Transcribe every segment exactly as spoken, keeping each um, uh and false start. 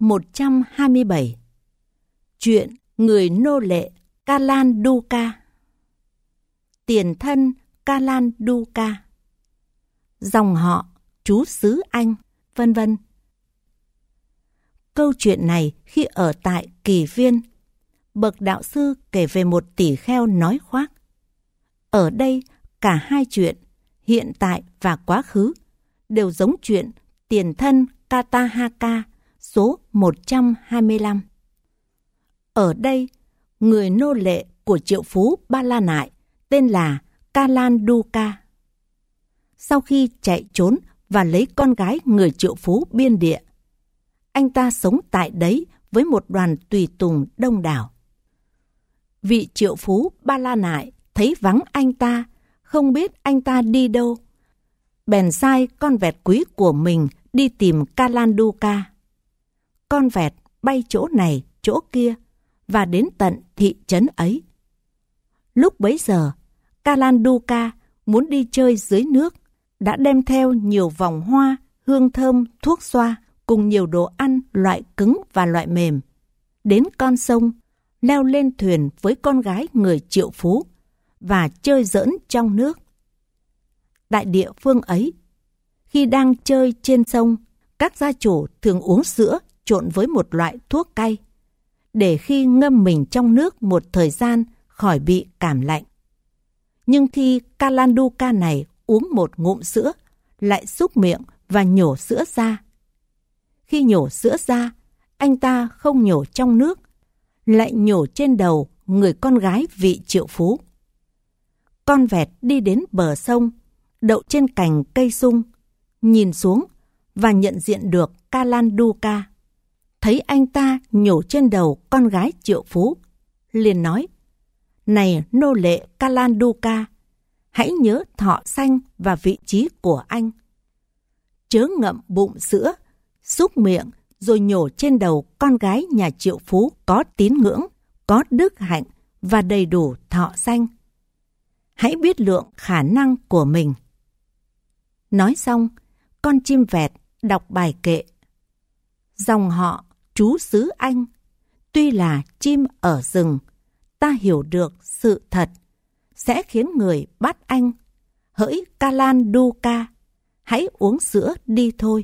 một trăm hai mươi bảy. Chuyện người nô lệ Kalanduka. Tiền thân Kalanduka. Dòng họ chú xứ Anh, vân vân. Câu chuyện này khi ở tại Kỳ Viên, bậc đạo sư kể về một tỷ kheo nói khoác. Ở đây cả hai chuyện, hiện tại và quá khứ, đều giống chuyện tiền thân Katahaka số một trăm hai mươi lăm. Ở đây, người nô lệ của triệu phú Ba La Nại tên là Kalanduka. Sau khi chạy trốn và lấy con gái người triệu phú biên địa, anh ta sống tại đấy với một đoàn tùy tùng đông đảo. Vị triệu phú Ba La Nại thấy vắng anh ta, không biết anh ta đi đâu, bèn sai con vẹt quý của mình đi tìm Kalanduka. Con vẹt bay chỗ này chỗ kia và đến tận thị trấn ấy. Lúc bấy giờ, Kalanduka muốn đi chơi dưới nước, đã đem theo nhiều vòng hoa, hương thơm, thuốc xoa cùng nhiều đồ ăn loại cứng và loại mềm. Đến con sông, leo lên thuyền với con gái người triệu phú và chơi giỡn trong nước. Tại địa phương ấy, khi đang chơi trên sông, các gia chủ thường uống sữa trộn với một loại thuốc cay, để khi ngâm mình trong nước một thời gian khỏi bị cảm lạnh. Nhưng khi Kalanduka này uống một ngụm sữa, lại xúc miệng và nhổ sữa ra. Khi nhổ sữa ra, anh ta không nhổ trong nước, lại nhổ trên đầu người con gái vị triệu phú. Con vẹt đi đến bờ sông, đậu trên cành cây sung, nhìn xuống và nhận diện được Kalanduka. Thấy anh ta nhổ trên đầu con gái triệu phú, liền nói: "Này nô lệ Kalanduka, hãy nhớ thọ sanh và vị trí của anh. Chớ ngậm bụng sữa, xúc miệng rồi nhổ trên đầu con gái nhà triệu phú có tín ngưỡng, có đức hạnh và đầy đủ thọ sanh. Hãy biết lượng khả năng của mình." Nói xong, con chim vẹt đọc bài kệ. Dòng họ trú xứ Anh, tuy là chim ở rừng, ta hiểu được sự thật, sẽ khiến người bắt anh. Hỡi Kalanduka, hãy uống sữa đi thôi.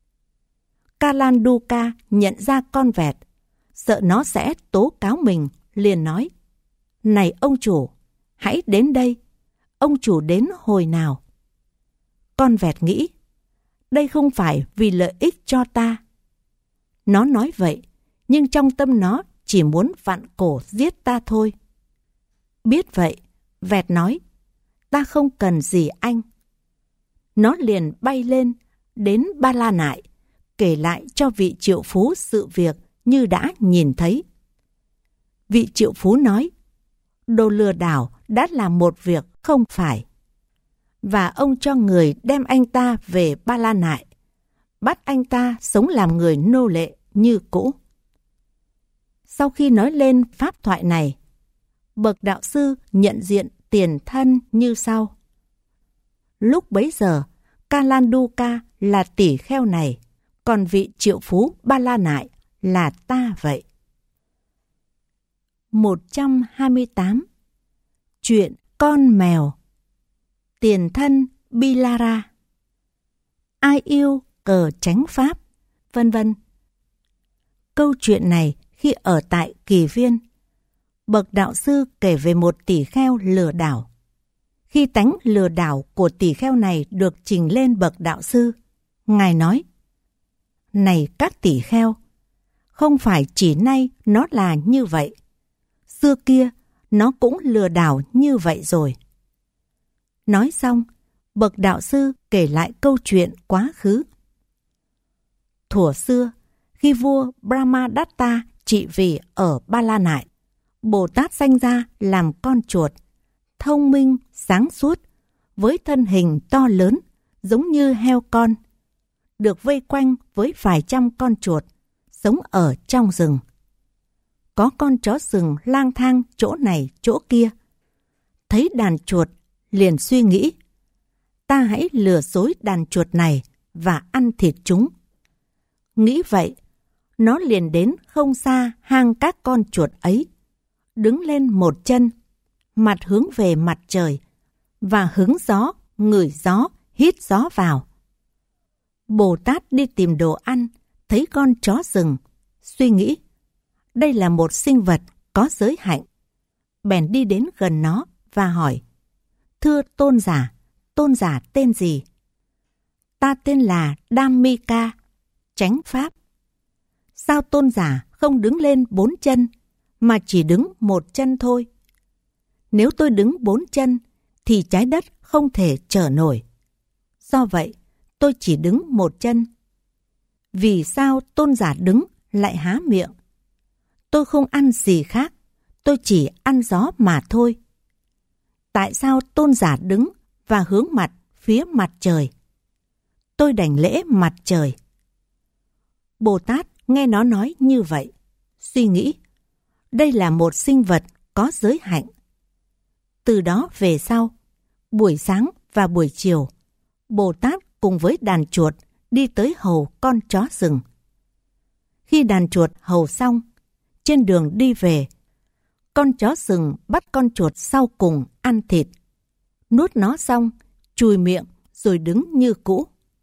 Kalanduka nhận ra con vẹt, sợ nó sẽ tố cáo mình, liền nói: "Này ông chủ, hãy đến đây. Ông chủ đến hồi nào?" Con vẹt nghĩ: đây không phải vì lợi ích cho ta. Nó nói vậy, nhưng trong tâm nó chỉ muốn vặn cổ giết ta thôi. Biết vậy, vẹt nói: "Ta không cần gì anh." Nó liền bay lên, đến Ba La Nại, kể lại cho vị triệu phú sự việc như đã nhìn thấy. Vị triệu phú nói: "Đồ lừa đảo đã làm một việc không phải." Và ông cho người đem anh ta về Ba La Nại, bắt anh ta sống làm người nô lệ như cũ. Sau khi nói lên pháp thoại này, bậc đạo sư nhận diện tiền thân như sau. Lúc bấy giờ, Kalanduka là tỷ kheo này, còn vị triệu phú Ba La Nại là ta vậy. một trăm hai mươi tám. Chuyện con mèo. Tiền thân Bilara. Ai yêu cờ chánh pháp, vân vân. Câu chuyện này khi ở tại Kỳ Viên, bậc đạo sư kể về một tỷ kheo lừa đảo. Khi tánh lừa đảo của tỷ kheo này được trình lên bậc đạo sư, ngài nói: "Này các tỷ kheo, không phải chỉ nay nó là như vậy, xưa kia nó cũng lừa đảo như vậy rồi." Nói xong, bậc đạo sư kể lại câu chuyện quá khứ. Thuở xưa, khi vua Brahmadatta trị vì ở Ba La Nại, Bồ Tát sanh ra làm con chuột, thông minh, sáng suốt, với thân hình to lớn, giống như heo con, được vây quanh với vài trăm con chuột, sống ở trong rừng. Có con chó rừng lang thang chỗ này chỗ kia. Thấy đàn chuột, liền suy nghĩ: ta hãy lừa dối đàn chuột này và ăn thịt chúng. Nghĩ vậy, nó liền đến không xa hang các con chuột ấy, đứng lên một chân, mặt hướng về mặt trời, và hứng gió, ngửi gió, hít gió vào. Bồ Tát đi tìm đồ ăn, thấy con chó rừng, suy nghĩ, đây là một sinh vật có giới hạnh. Bèn đi đến gần nó và hỏi, thưa tôn giả, tôn giả tên gì? Ta tên là Dhammika, chánh pháp. Sao tôn giả không đứng lên bốn chân, mà chỉ đứng một chân thôi? Nếu tôi đứng bốn chân, thì trái đất không thể chở nổi. Do vậy, tôi chỉ đứng một chân. Vì sao tôn giả đứng lại há miệng? Tôi không ăn gì khác, tôi chỉ ăn gió mà thôi. Tại sao tôn giả đứng và hướng mặt phía mặt trời? Tôi đảnh lễ mặt trời. Bồ Tát nghe nó nói như vậy, suy nghĩ, đây là một sinh vật có giới hạnh. Từ đó về sau, buổi sáng và buổi chiều, Bồ Tát cùng với đàn chuột đi tới hầu con chó rừng. Khi đàn chuột hầu xong, trên đường đi về, con chó rừng bắt con chuột sau cùng ăn thịt. Nuốt nó xong, chùi miệng rồi đứng như cũ.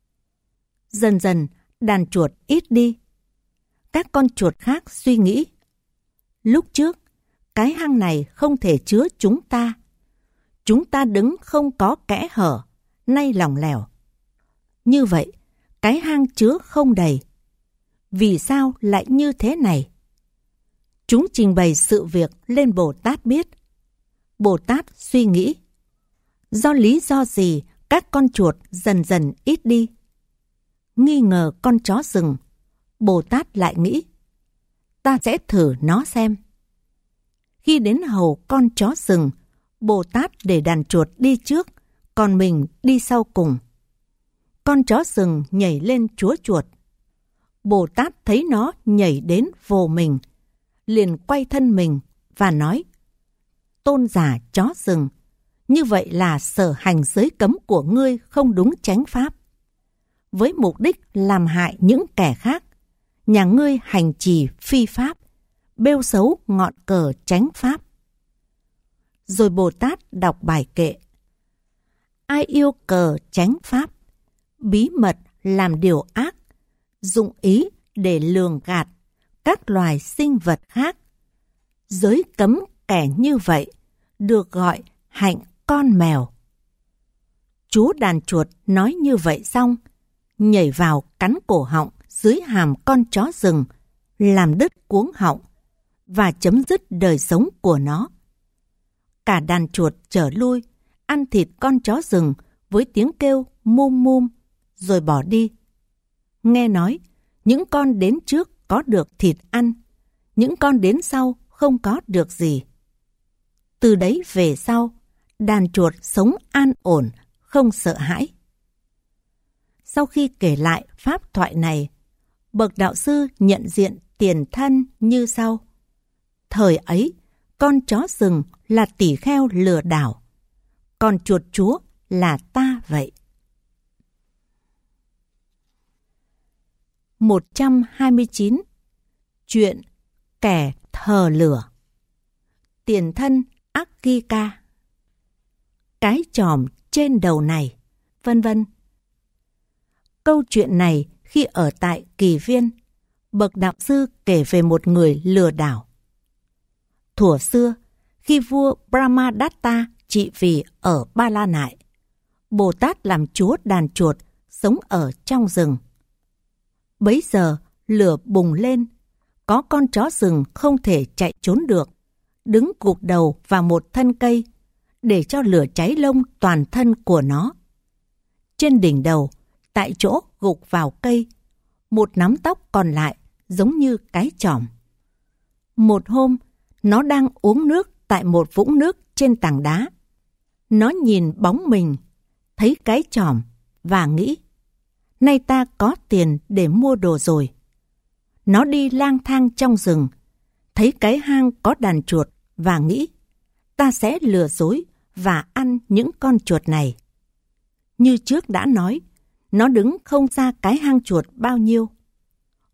Dần dần, đàn chuột ít đi. Các con chuột khác suy nghĩ, lúc trước, cái hang này không thể chứa chúng ta. Chúng ta đứng không có kẽ hở, nay lỏng lẻo. Như vậy, cái hang chứa không đầy. Vì sao lại như thế này? Chúng trình bày sự việc lên Bồ Tát biết. Bồ Tát suy nghĩ, do lý do gì các con chuột dần dần ít đi? Nghi ngờ con chó rừng, Bồ Tát lại nghĩ, ta sẽ thử nó xem. Khi đến hầu con chó rừng, Bồ Tát để đàn chuột đi trước, còn mình đi sau cùng. Con chó rừng nhảy lên chúa chuột. Bồ Tát thấy nó nhảy đến vồ mình, liền quay thân mình và nói, tôn giả chó rừng, như vậy là sở hành giới cấm của ngươi không đúng chánh pháp. Với mục đích làm hại những kẻ khác, nhà ngươi hành trì phi pháp, bêu xấu ngọn cờ chánh pháp. Rồi Bồ Tát đọc bài kệ, ai yêu cờ chánh pháp, bí mật làm điều ác, dụng ý để lường gạt các loài sinh vật khác. Giới cấm kẻ như vậy được gọi hạnh con mèo. Chú đàn chuột nói như vậy xong, nhảy vào cắn cổ họng dưới hàm con chó rừng, làm đứt cuống họng và chấm dứt đời sống của nó. Cả đàn chuột trở lui, ăn thịt con chó rừng với tiếng kêu mum mum, rồi bỏ đi. Nghe nói, những con đến trước có được thịt ăn, những con đến sau không có được gì. Từ đấy về sau, đàn chuột sống an ổn, không sợ hãi. Sau khi kể lại pháp thoại này, bậc đạo sư nhận diện tiền thân như sau. Thời ấy, con chó rừng là tỷ kheo lừa đảo, còn chuột chúa là ta vậy. một trăm hai mươi chín. Chuyện kẻ thờ lửa. Tiền thân Akika, cái chòm trên đầu này, vân vân. Câu chuyện này khi ở tại Kỳ Viên, bậc đạo sư kể về một người lừa đảo. Thuở xưa, khi vua Brahmadatta trị vì ở Ba La Nại, Bồ Tát làm chúa đàn chuột sống ở trong rừng. Bấy giờ lửa bùng lên, có con chó rừng không thể chạy trốn được, đứng gục đầu vào một thân cây để cho lửa cháy lông toàn thân của nó. Trên đỉnh đầu, tại chỗ gục vào cây, một nắm tóc còn lại giống như cái chòm. Một hôm, nó đang uống nước tại một vũng nước trên tảng đá. Nó nhìn bóng mình, thấy cái chòm và nghĩ, nay ta có tiền để mua đồ rồi. Nó đi lang thang trong rừng, thấy cái hang có đàn chuột và nghĩ, ta sẽ lừa dối và ăn những con chuột này. Như trước đã nói, nó đứng không xa cái hang chuột bao nhiêu.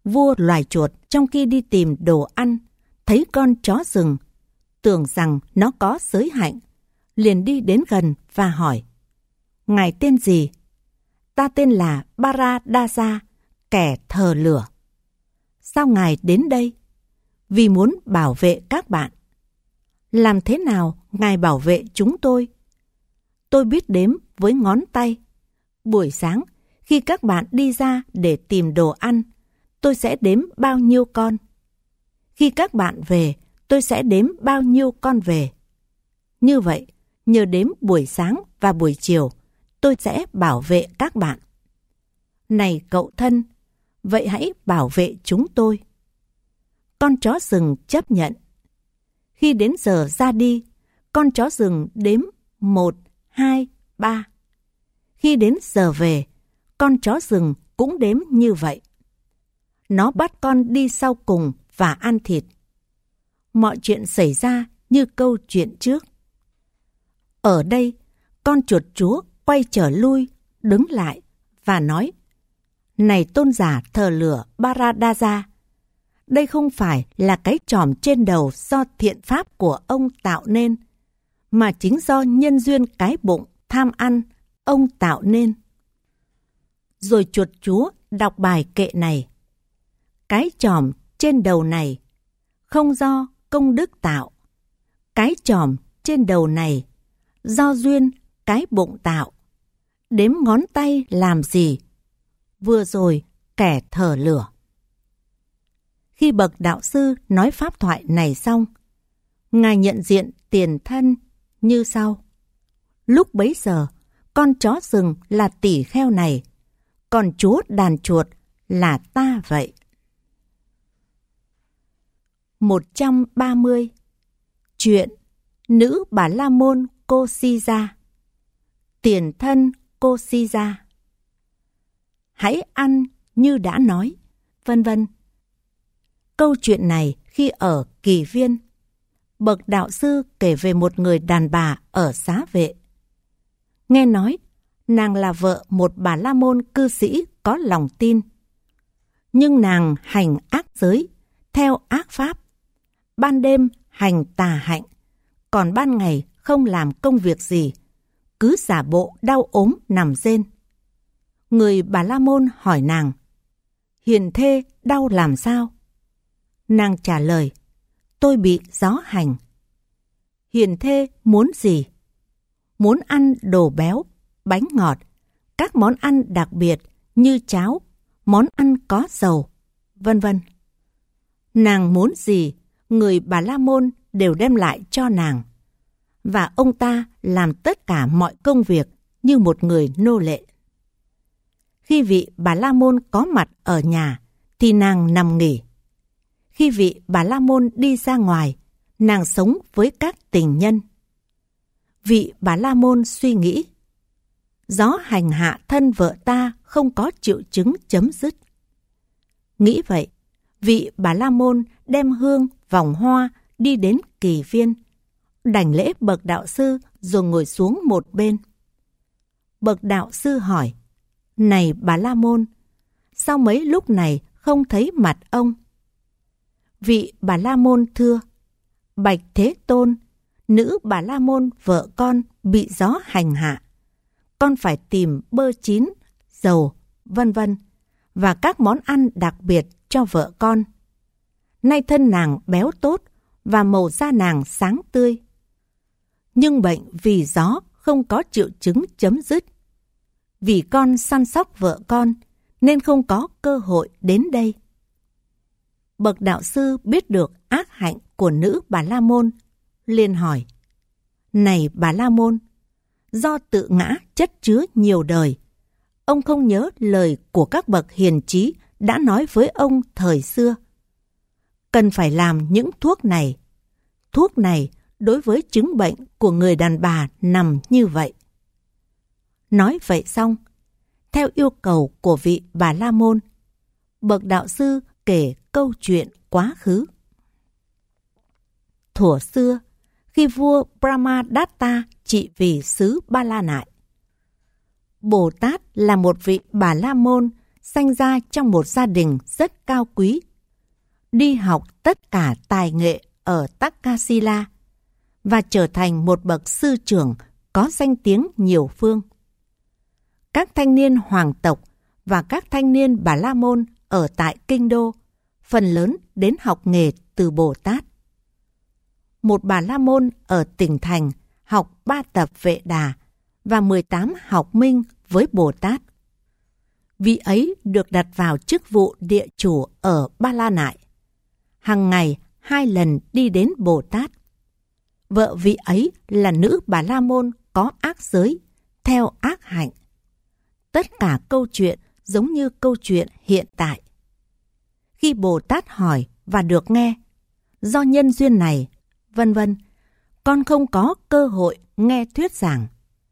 Vua loài chuột trong khi đi tìm đồ ăn, thấy con chó rừng, tưởng rằng nó có giới hạnh, liền đi đến gần và hỏi: Ngài tên gì? Ta tên là Baradasa, kẻ thờ lửa. Sao ngài đến đây? Vì muốn bảo vệ các bạn. Làm thế nào ngài bảo vệ chúng tôi? Tôi biết đếm với ngón tay. Buổi sáng, khi các bạn đi ra để tìm đồ ăn, tôi sẽ đếm bao nhiêu con. Khi các bạn về, tôi sẽ đếm bao nhiêu con về. Như vậy, nhờ đếm buổi sáng và buổi chiều, tôi sẽ bảo vệ các bạn. Này cậu thân, vậy hãy bảo vệ chúng tôi. Con chó rừng chấp nhận. Khi đến giờ ra đi, con chó rừng đếm một, hai, ba. Khi đến giờ về, con chó rừng cũng đếm như vậy. Nó bắt con đi sau cùng và ăn thịt. Mọi chuyện xảy ra như câu chuyện trước. Ở đây, con chuột chúa quay trở lui, đứng lại và nói: Này tôn giả thờ lửa Baradasa, đây không phải là cái chòm trên đầu do thiện pháp của ông tạo nên, mà chính do nhân duyên cái bụng tham ăn ông tạo nên. Rồi chuột chúa đọc bài kệ này: Cái chòm trên đầu này không do công đức tạo, cái chòm trên đầu này do duyên cái bụng tạo. Đếm ngón tay làm gì? Vừa rồi kẻ thờ lửa. Khi bậc đạo sư nói pháp thoại này xong, ngài nhận diện tiền thân như sau: Lúc bấy giờ, con chó rừng là tỷ kheo này, còn chúa đàn chuột là ta vậy. một trăm ba mươi. Chuyện nữ Bà La Môn Cô Si Gia. Tiền thân Cô Si Gia. Hãy ăn như đã nói, vân vân. Câu chuyện này khi ở Kỳ Viên, bậc đạo sư kể về một người đàn bà ở Xá Vệ. Nghe nói, nàng là vợ một Bà La Môn cư sĩ có lòng tin. Nhưng nàng hành ác giới, theo ác pháp. Ban đêm hành tà hạnh, còn ban ngày không làm công việc gì, cứ giả bộ đau ốm nằm rên. Người Bà La Môn hỏi nàng: Hiền thê đau làm sao? Nàng trả lời: Tôi bị gió hành. Hiền thê muốn gì? Muốn ăn đồ béo, bánh ngọt, các món ăn đặc biệt như cháo, món ăn có dầu, vân vân. Nàng muốn gì, người Bà La Môn đều đem lại cho nàng. Và ông ta làm tất cả mọi công việc như một người nô lệ. Khi vị Bà La Môn có mặt ở nhà thì nàng nằm nghỉ. Khi vị Bà La Môn đi ra ngoài, nàng sống với các tình nhân. Vị Bà La Môn suy nghĩ: Gió hành hạ thân vợ ta không có triệu chứng chấm dứt. Nghĩ vậy, vị Bà La Môn đem hương, vòng hoa đi đến Kỳ Viên, đảnh lễ bậc đạo sư rồi ngồi xuống một bên. Bậc đạo sư hỏi: Này Bà La Môn, sao mấy lúc này không thấy mặt ông? Vị Bà La Môn thưa: Bạch Thế Tôn, nữ Bà La Môn vợ con bị gió hành hạ. Con phải tìm bơ chín, dầu, vân vân và các món ăn đặc biệt cho vợ con. Nay thân nàng béo tốt và màu da nàng sáng tươi. Nhưng bệnh vì gió không có triệu chứng chấm dứt. Vì con săn sóc vợ con nên không có cơ hội đến đây. Bậc đạo sư biết được ác hạnh của nữ Bà La Môn, liền hỏi: Này Bà La Môn, do tự ngã chất chứa nhiều đời, ông không nhớ lời của các bậc hiền trí đã nói với ông thời xưa. Cần phải làm những thuốc này. Thuốc này đối với chứng bệnh của người đàn bà nằm như vậy. Nói vậy xong, theo yêu cầu của vị Bà La Môn, bậc đạo sư kể câu chuyện quá khứ. Thuở xưa, khi vua Brahmadatta trị vì xứ Ba La Nại, Bồ Tát là một vị Bà La Môn sanh ra trong một gia đình rất cao quý, đi học tất cả tài nghệ ở Takasila và trở thành một bậc sư trưởng có danh tiếng nhiều phương. Các thanh niên hoàng tộc và các thanh niên Bà La Môn ở tại Kinh Đô phần lớn đến học nghề từ Bồ Tát. Một Bà La Môn ở tỉnh thành học ba tập Vệ Đà và mười tám học minh với Bồ Tát. Vị ấy được đặt vào chức vụ địa chủ ở Ba La Nại. Hằng ngày hai lần đi đến Bồ Tát. Vợ vị ấy là nữ Bà La Môn có ác giới, theo ác hạnh. Tất cả câu chuyện giống như câu chuyện hiện tại. Khi Bồ Tát hỏi và được nghe, do nhân duyên này, vân vân, con không có cơ hội nghe thuyết giảng.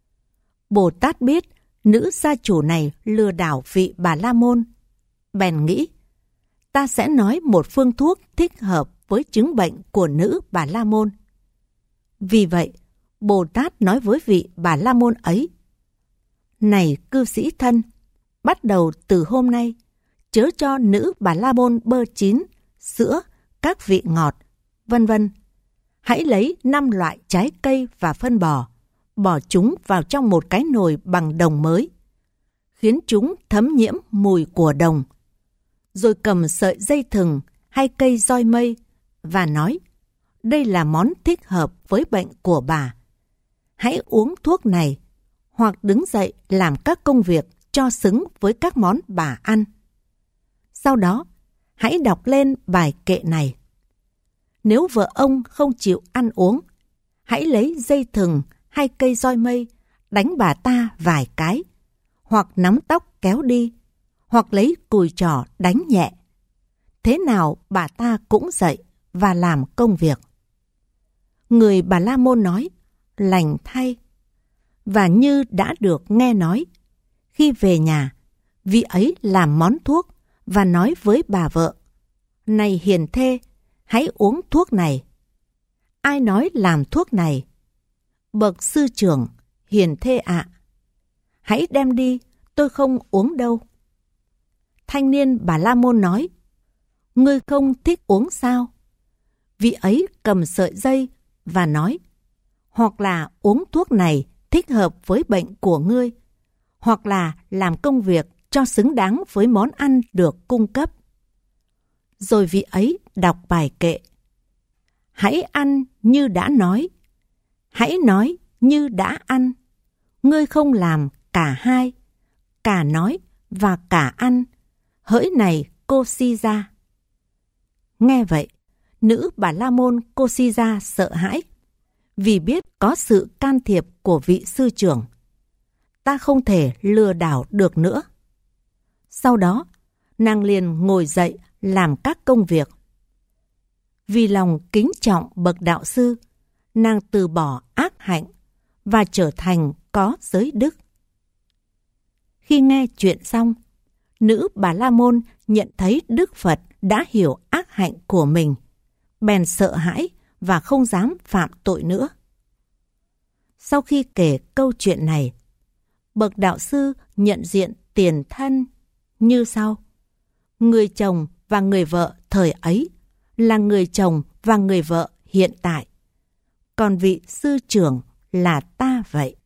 Bồ Tát biết nữ gia chủ này lừa đảo vị Bà La Môn, bèn nghĩ, ta sẽ nói một phương thuốc thích hợp với chứng bệnh của nữ Bà La Môn. Vì vậy, Bồ Tát nói với vị Bà La Môn ấy, này cư sĩ thân, bắt đầu từ hôm nay, chớ cho nữ Bà La Môn bơ chín, sữa, các vị ngọt, vân vân. Hãy lấy năm loại trái cây và phân bò, bỏ chúng vào trong một cái nồi bằng đồng mới, khiến chúng thấm nhiễm mùi của đồng. Rồi cầm sợi dây thừng hay cây roi mây và nói, đây là món thích hợp với bệnh của bà. Hãy uống thuốc này, hoặc đứng dậy làm các công việc cho xứng với các món bà ăn. Sau đó, hãy đọc lên bài kệ này. Nếu vợ ông không chịu ăn uống, hãy lấy dây thừng hay cây roi mây đánh bà ta vài cái, hoặc nắm tóc kéo đi, hoặc lấy cùi trỏ đánh nhẹ. Thế nào bà ta cũng dậy và làm công việc. Người Bà La Môn nói, lành thay. Và như đã được nghe nói, khi về nhà, vị ấy làm món thuốc và nói với bà vợ, này hiền thê, hãy uống thuốc này. Ai nói làm thuốc này? Bậc sư trưởng, hiền thê ạ. Hãy đem đi, tôi không uống đâu. Thanh niên Bà La Môn nói, ngươi không thích uống sao? Vị ấy cầm sợi dây và nói, hoặc là uống thuốc này thích hợp với bệnh của ngươi, hoặc là làm công việc cho xứng đáng với món ăn được cung cấp. Rồi vị ấy đọc bài kệ. Hãy ăn như đã nói, hãy nói như đã ăn. Ngươi không làm cả hai, cả nói và cả ăn. Hỡi này cô si ra. Nghe vậy, nữ Bà La Môn cô si ra sợ hãi, vì biết có sự can thiệp của vị sư trưởng. Ta không thể lừa đảo được nữa. Sau đó, nàng liền ngồi dậy làm các công việc. Vì lòng kính trọng bậc đạo sư, nàng từ bỏ ác hạnh và trở thành có giới đức. Khi nghe chuyện xong, nữ Bà La Môn nhận thấy Đức Phật đã hiểu ác hạnh của mình, bèn sợ hãi và không dám phạm tội nữa. Sau khi kể câu chuyện này, bậc đạo sư nhận diện tiền thân như sau. Người chồng và người vợ thời ấy là người chồng và người vợ hiện tại, còn vị sư trưởng là ta vậy.